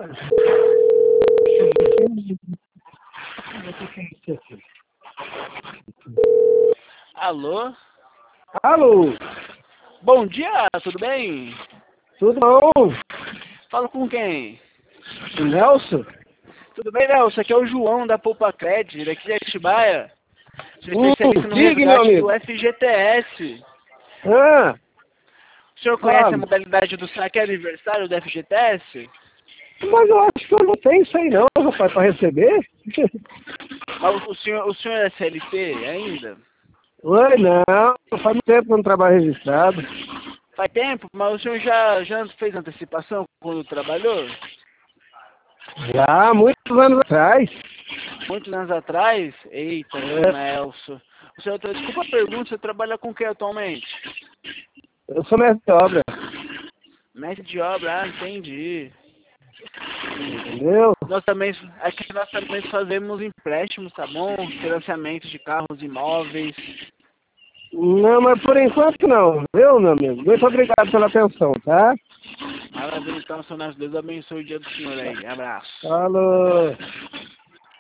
Alô? Alô, Bom dia, tudo bem? tudo bom? Falo com quem? O Nelson? Tudo bem, Nelson? Aqui é o João da Poupa Cred, daqui de Atibaia. Sou especialista no Diga, meu resgate do amigo. FGTS. Ah, O senhor conhece a fala. modalidade do saque aniversário do FGTS? Mas eu acho que eu não tenho isso aí não, rapaz, para receber. Mas o senhor é CLT ainda? Oi, não, faz muito tempo que eu não trabalho registrado. Faz tempo, mas o senhor já fez antecipação quando trabalhou? Já há muitos anos atrás. Muitos anos atrás? Eita, seu É, Nelson. O senhor, desculpa a pergunta, você trabalha com o que atualmente? eu sou mestre de obra, Mestre de obra, entendi. entendeu? Aqui nós também fazemos empréstimos, tá bom? Financiamento de carros, imóveis. Não, mas por enquanto não, viu, meu amigo? Muito obrigado pela atenção, tá? Maravilha, então, Senhor, Deus abençoe o dia do senhor aí. Abraço. Falou.